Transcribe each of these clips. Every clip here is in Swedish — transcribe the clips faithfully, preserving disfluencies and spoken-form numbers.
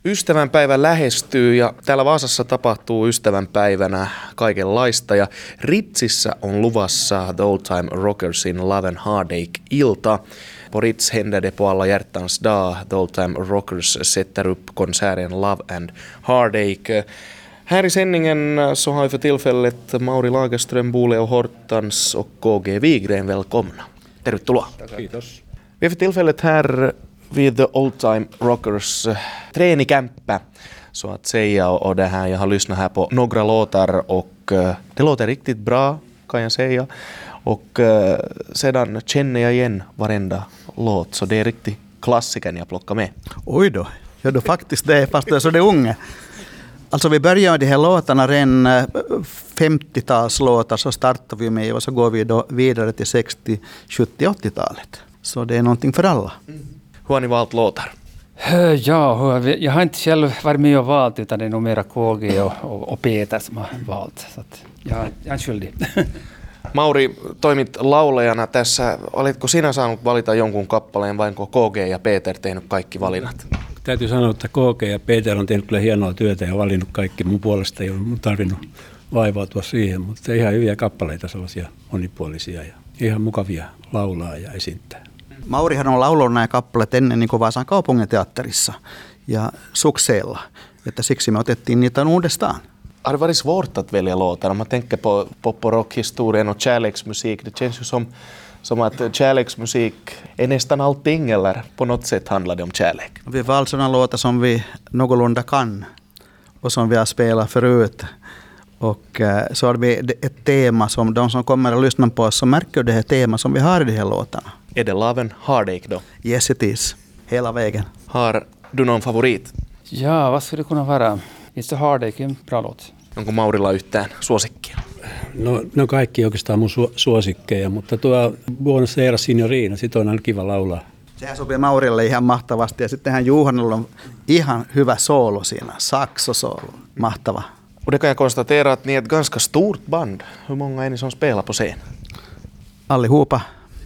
Ystävänpäivä lähestyy ja täällä Vaasassa tapahtuu ystävänpäivänä kaikenlaista ja Ritsissä on luvassa The Old Time Rockersin Love and Heartache-ilta. På Ritz händer det på alla hjärtans dag. The Old Time Rockers sätter upp konserten Love and Heartache. Här i sändningen så har vi för tillfället Mauri Lagerström, Bo Leo Hortans och K G Wigren. Välkomna. Tervetuloa. Kiitos. Vi är för tillfället här vid The Old Time Rockers tränikämppä så att säga, och det här, jag har lyssnat här på några låtar och det låter riktigt bra kan jag säga, och sedan känner jag igen varenda låt, så det är riktigt klassiken jag plockar med. Oj då, ja då faktiskt det, fast det är så det unga. Alltså vi börjar med de här låtarna, redan femtiotalslåtar så startar vi med och så går vi då vidare till sextio, sjuttio, åttiotalet. Så det är någonting för alla. Mm. Hur har ni valt låtar? Ja, jag har inte själv varit med och valt, utan det är nog mera K G och, och, och Peter som har valt. Så att jag, jag är skyldig. Mauri, toimit laulajana tässä. Olitko sinä saanut valita jonkun kappaleen vai onko K G ja Peter tehnyt kaikki valinnat? Täytyy sanoa, että K G ja Peter on tehnyt kyllä hienoa työtä ja valinnut kaikki mun puolesta. Ei ole tarvinnut vaivautua siihen, mutta ihan hyviä kappaleita, sellaisia monipuolisia ja ihan mukavia laulaa ja esittää. Maurihan on laulunut nämä kappaleet ennen niin kuin Vaasan kaupunginteatterissa ja sukseilla, että siksi me otettiin niitä uudestaan. Har det varit svårt att välja låtar? Om man tänker på pop- och rockhistorien och kärleksmusik, det känns ju som, som att kärleksmusik är nästan allting, eller på något sätt handlar det om kärlek. Vi har valt sådana låtar som vi någorlunda kan och som vi har spelat förut. Och så har vi ett tema som de som kommer att lyssna på oss så märker det här tema som vi har i de här låtarna. Är det Love and Heartache då? Yes it is, hela vägen. Har du någon favorit? Ja, vad skulle det kunna vara? It's the Heartache, en bra låt. Onko Maurilla yhtään suosikkia? No, ne on kaikki oikeastaan mun su- suosikkeja, mutta tuo Buenos Aires Signorina, sit on aina kiva laulaa. Sehän sopii Maurille ihan mahtavasti ja sittenhän Juhanilla on ihan hyvä soolo siinä, saksosoolo, mahtava. Och det kan jag konstatera att ni är ett ganska stort band. Hur många är ni som spelar på scen? Allihopa.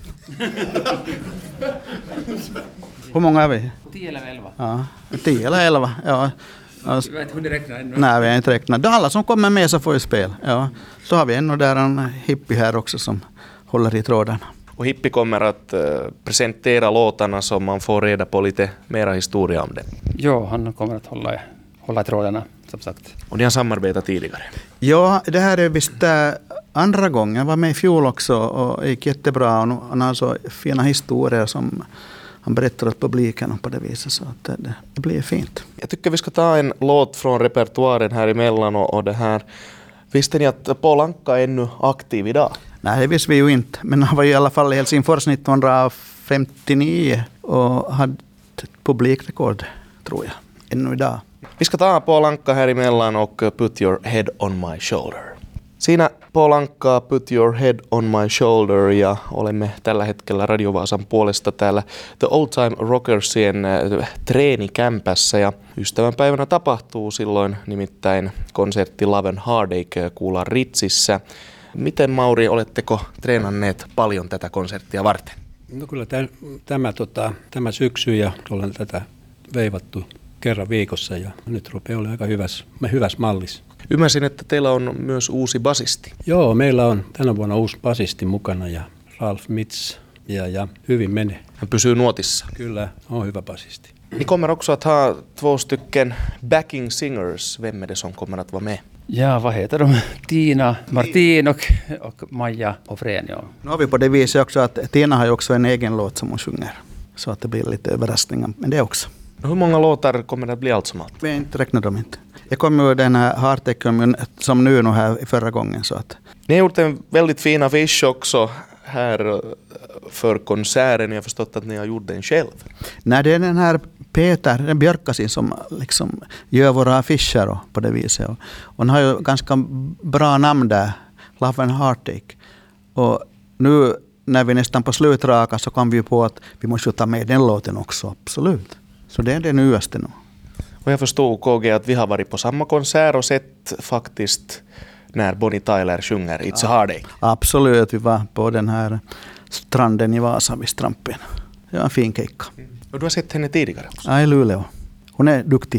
Hur många är vi? tio eller elva. Ja, tio eller elva. Ja. Du vet hur ni räknar ännu? Nej, vi har inte räknat. Alla som kommer med så får ju spel. Ja. Så har vi ännu där en hippie här också som håller i trådarna. Och Hippi kommer att uh, presentera låtarna så man får reda på lite mera historia om det. Jo, han kommer att hålla, hålla i trådarna, som sagt. Och ni har samarbetat tidigare? Ja, det här är visst äh, andra gången. Jag var med i fjol också och gick jättebra. Och han har så fina historier som han berättar åt publiken på det viset, så att det, det blir fint. Jag tycker vi ska ta en låt från repertoaren här emellan och, och det här. Visste ni att Paul Anka är ännu aktiv idag? Nej, det visste vi ju inte. Men han var i alla fall i Helsingfors nittonhundrafemtionio och hade ett publikrekord, tror jag, ännu idag. Vi ska ta Paul Anka här emellan och Put Your Head On My Shoulder. Siinä Paul Anka, Put Your Head On My Shoulder, ja olemme tällä hetkellä Radio Vaasan puolesta täällä The Old Time Rockersien treenikämpässä, ja ystävänpäivänä tapahtuu silloin nimittäin konsertti Love and Heartache kuullaan Ritsissä. Miten, Mauri, oletteko treenanneet paljon tätä konserttia varten? No kyllä tämä, tämä, tota, tämä syksy ja ollaan tätä veivattu kerran viikossa ja nyt rupeaa olemaan aika hyvässä, hyvässä mallissa. Ymmärsin, että teillä on myös uusi basisti. Joo, meillä on tänä vuonna uusi basisti mukana ja Ralph Mitz ja, ja hyvin menee. Hän pysyy nuotissa. Kyllä, on hyvä basisti. Ni kommer också att ha två stycken backing singers. Vem är det som kommer att vara med? Ja, vad heter de? Tina, Martin och, och Maja och Fren, ja. Nu har vi på det viset också att Tina har ju också en egen låt som hon sjunger. Så att det blir lite överraskningar med det också. Hur många låtar kommer det att bli allt som allt? Vi har inte räknat dem inte. Jag kom ju den här Heartache som nu nu här förra gången. Så att. Ni har gjort en väldigt fin affisch också här för konserten. Jag har förstått att ni har gjort den själv. Nej, det är den här Peter Björkasin som liksom gör våra affischer och på det viset. Och hon har ju ganska bra namn där, Love and Heartache. Och nu när vi nästan på slutraka så kom vi på att vi måste ta med den låten också, absolut. Så det är det nyaste nu. Och jag förstår, K G, att vi har varit på samma konsert och sett faktiskt när Bonnie Tyler sjunger It's a Heartache. Absolut, vi var på den här stranden i Vasa vid Strampen. Det var en fin keikka. Mm. Och du har sett henne tidigare också? Ja, i Luleå. Hon är duktig.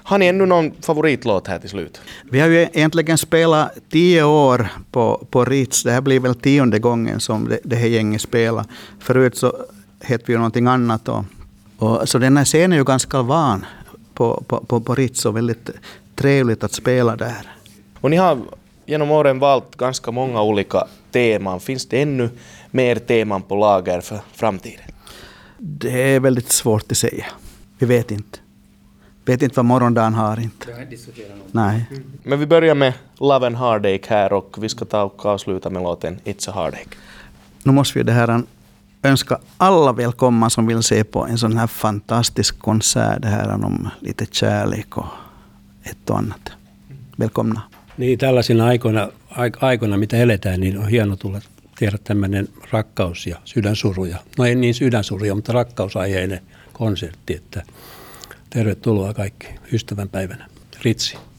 Har ni ännu någon favoritlåt här till slut? Vi har ju egentligen spelat tio år på, på Ritz. Det här blir väl tionde gången som det, det här gänget spelar. Förut så hette vi ju någonting annat. Och, och, så den här scenen är ju ganska van på, på, på, på Ritz och väldigt trevligt att spela där. Och ni har genom åren valt ganska många olika teman. Finns det ännu mer teman på lager för framtiden? Det är väldigt svårt att säga. Vi vet inte. Vet inte vad morgondagen har inte. Nej. Men vi börjar med Love and Heartache här och vi ska ta och avsluta med låten It's a Heartache. Nu måste vi det här önska alla välkomna som vill se på en sån här fantastisk konsert. Det här om lite kärlek och ett och annat. Välkomna. Niin, tällaisina aikoina, aikoina, mitä eletään, niin on hieno tulla tehdä tämmöinen rakkaus- ja sydänsuruja. No ei niin sydänsuruja, mutta rakkausaiheinen konsertti, että tervetuloa kaikki ystävänpäivänä. Ritsi.